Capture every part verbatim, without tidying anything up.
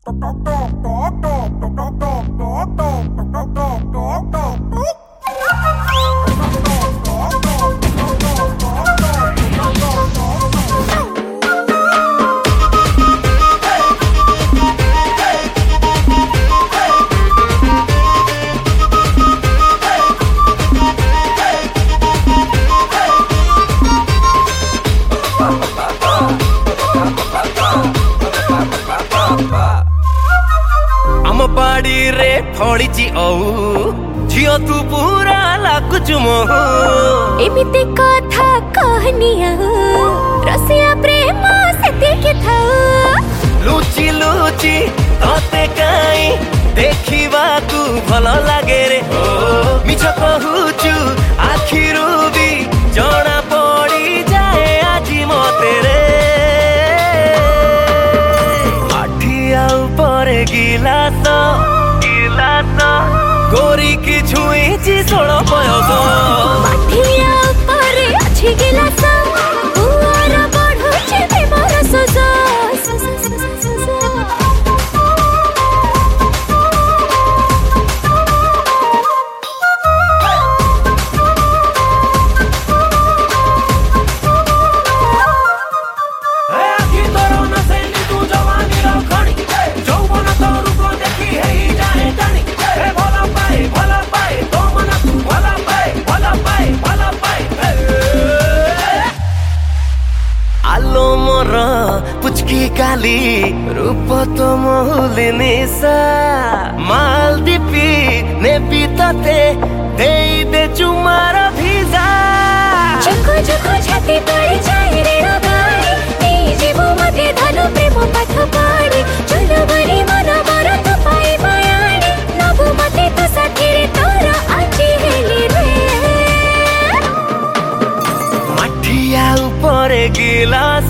बाड़ी रे फड़ी झियो तू पूरा लागुचु मोह एमिते कथा कहनिया रसिया प्रेम सेते के था लुची लुची तते काई देखिबा तू भलो लागे रे मिछ कहूचु आखिरु भी जणा पड़ी जाए आजी मते रे आठिया ऊपर गिलास गिलास गोरी की छुई ची सोलो बयस माठिया ऊपर अछि गिलास बुआर बढ़ुछि प्रेमर सज पुचकी काली रूप तो मोहली निशा मालदीपी नेपी तते दे दे चुमार भिजा चको चको छाती पड़ी जाए रे रगाई ए जीवो मते धनु प्रेम पाठ पाड़ी चलो बरी मन बर तो पाई बयानी नबु मते तो साथी रे तोर आजी हेली रे माठिया ऊपर गिलास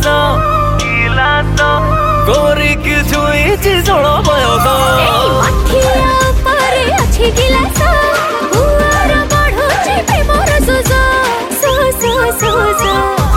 गोरी की छुई ची सोलो बयस माठिया ऊपर अछि गिलास बुआर बढ़ुछि प्रेमर सज सो सो सो सो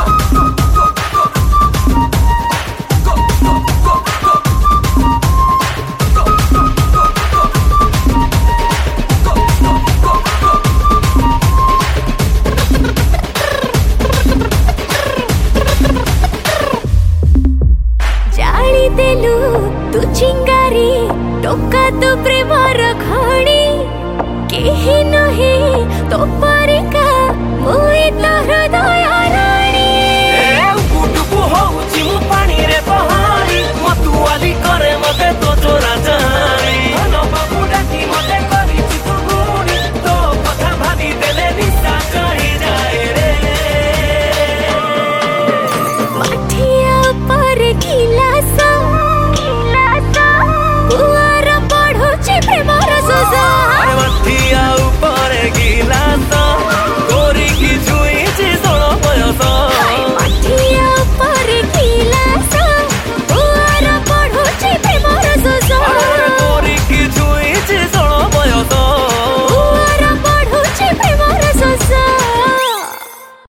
देलु तू चिंगारी टोका तो प्रेमर खणी केही नहे तो परिका मुई तो हृदय राणी ए गुटुकु होउची मु पानी रे पहाड़ी मतुआली करे मते तो